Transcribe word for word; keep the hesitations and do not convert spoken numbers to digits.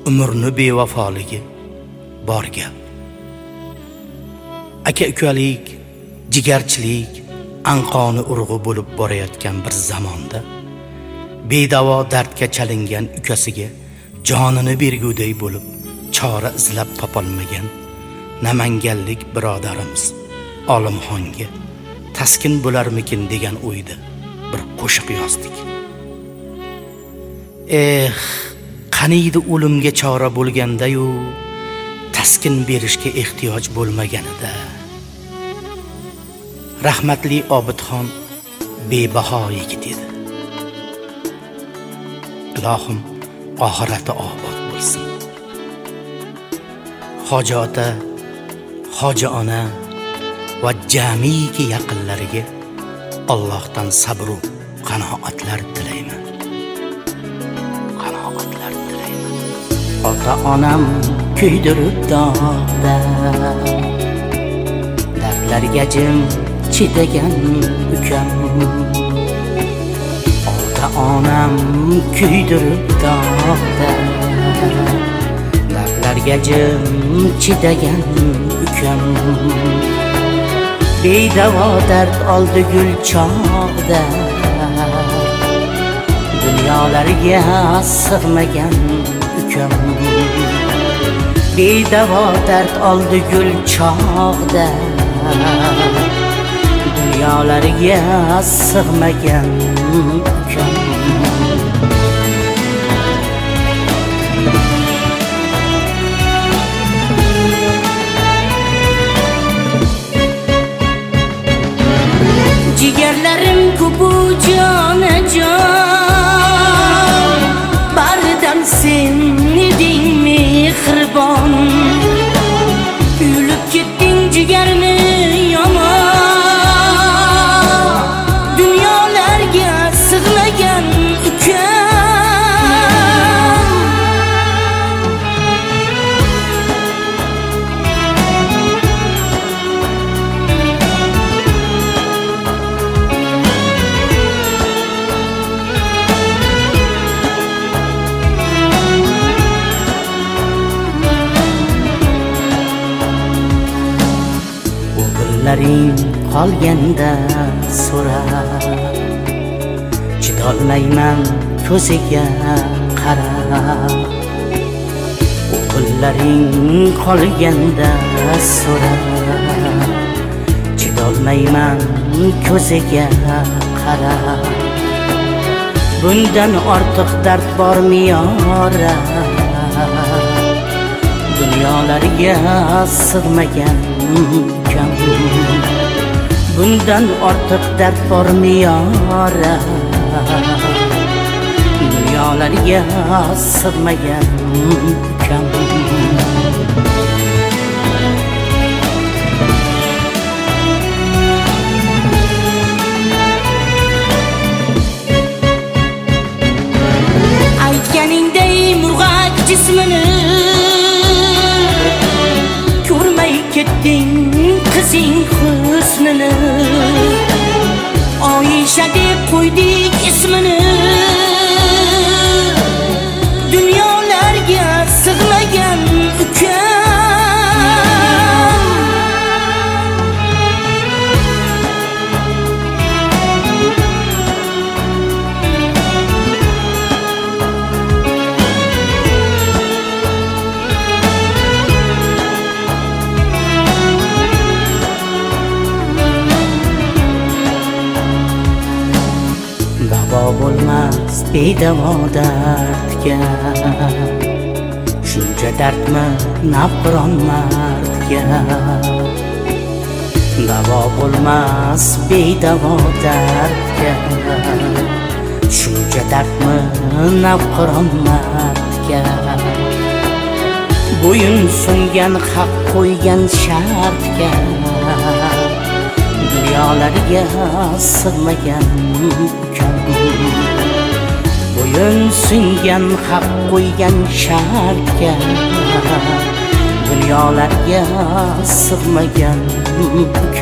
umrni bevafoligi bor gap. Aka-ukalik, jigarchilik anqoni urg'u bo'lib borayotgan bir zamonda bedavo dardga chalingan ukasiga jonini berguday bo'lib chora izlab topolmagan namanganlik birodarimiz Olimxonga taskin bo'larmikin degan o'yda bir qo'shiq yozdik. Eh, qaniydi o'limga chora bo'lganda-yu taskin berishga ehtiyoj bo'lmaganida. Rahmatli Obidxon bebaho yigit edi. Ilohim oxirati obod bo'lsin. Hoji ota, hoji ona va jamiki yaqinlariga Allohdan sabr va qanoatlar tilayman. Qanoatlar tilayman. Ota-onam kuydirib dog'da, dardlarga jim chidagan ukam. Ota-onam kuydirib dog'da, dardlarga jim chidagan ukam. Bedavo dard oldi gul chog'da, dunyolarga sig'magan ukam. Bedavo dard oldi gul chog'da, dunyolarga sig'magan ukam. Jigarlarim ko'pu jonajon, bardam sen eding mehribon. Yulib ketding jigarni yomon, dunyolarga sig'magan ukam. Laring qolganda so'rab, chidolmayman ko'ziga qarab. O'g'illaring qolganda so'rab, chidolmayman ko'ziga qarab. Bundan ortiq dard bormi yora, dunyolarga sig'magan ukam. Bundan ortiq dard bormi yora, dunyolarga sig'magan ukam. Aytganingday murg'ak jismini ko'rmay ketding qizing husnini. Oyisha deb qo'ydik ismini, dunyolarga sig'magan ukam. Davo bo'lmas bedavo dardga, shuncha dardmi nafron mardga. Davo bo'lmas bedavo dardga, shuncha dardmi nafron mardga. Bo'yin sungan haq qo'ygan shartga, dunyolarga sig'magan ukam. Bo'yin sungan haq qo'ygan shartga, dunyolarga sig'magan ukam.